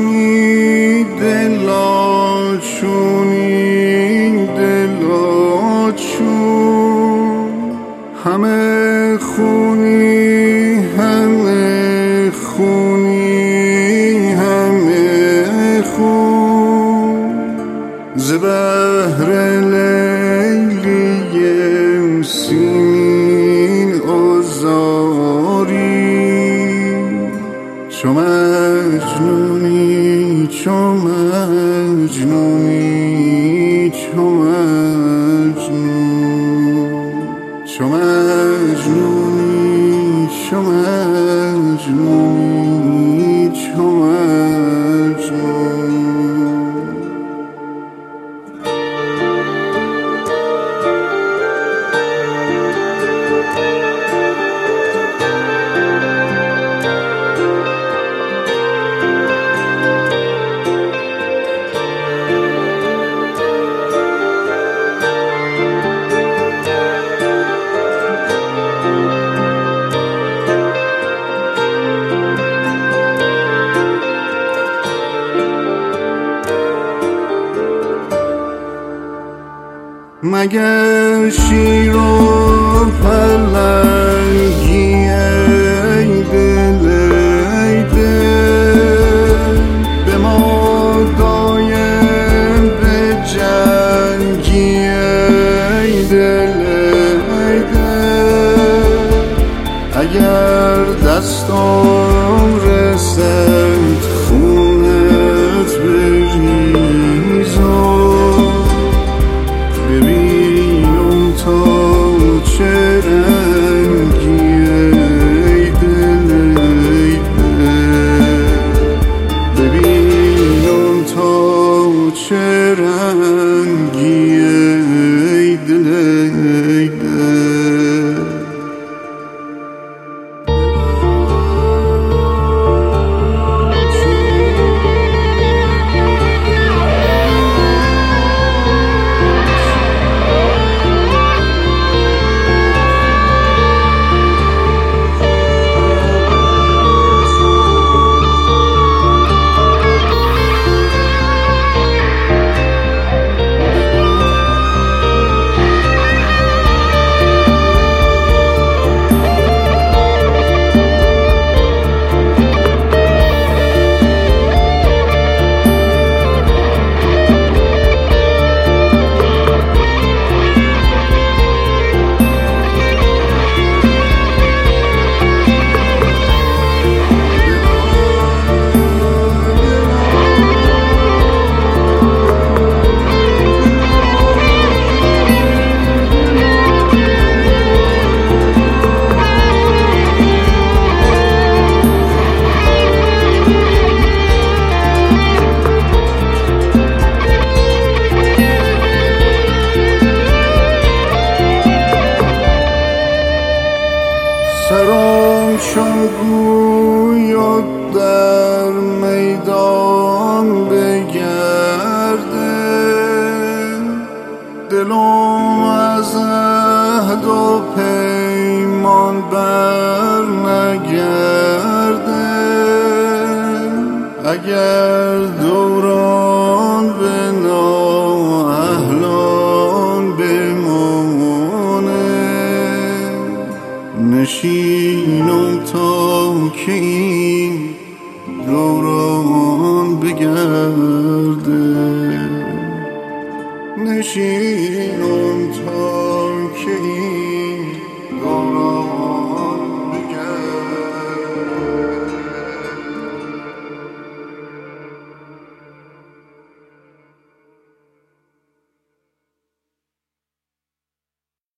دلاچون همه خونی همه خونی همه خون ز بهر لیلی سیمین آزاری چو مجنونی چو مجنونی چو مجنون چو مجنونی چو مجنونی چو مجنون مگر شیر و پلنگی ای دل ای دل به ما دایم به جنگی ای دل ای دل اگر دستم رسد خونت بریزم چه رنگی ای دل ای دل ببینم تا چه رنگی ای دل ای دل سرم چون گویا در میدان بگرده دلم از عهد و پیمان بر نگرده اگر دوران به نااهلان بمانه نشینم تا که این دوران بگرده نشینم